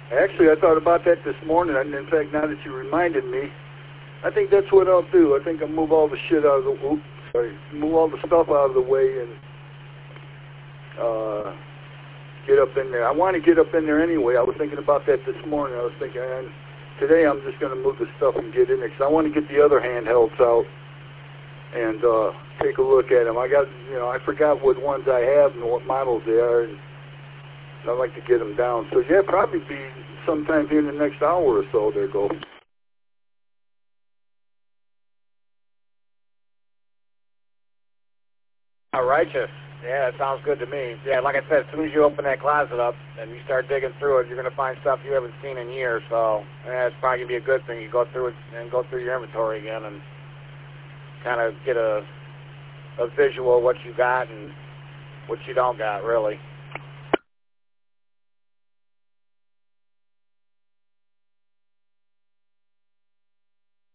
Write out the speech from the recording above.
Actually, I thought about that this morning, and in fact, now that you reminded me, I think that's what I'll do. I think I'll move all the shit out of the, move all the stuff out of the way and get up in there. I want to get up in there anyway. I was thinking about that this morning. I was thinking, today I'm just going to move the stuff and get in there because I want to get the other handhelds out and take a look at them. I got, I forgot what ones I have and what models they are, and I'd like to get them down. So yeah, probably be sometime here in the next hour or so. There go. All righteous. Yeah, that sounds good to me. Yeah, like I said, as soon as you open that closet up and you start digging through it, you're going to find stuff you haven't seen in years. So yeah, it's probably going to be a good thing. You go through it and go through your inventory again and kind of get a visual of what you got and what you don't got, really.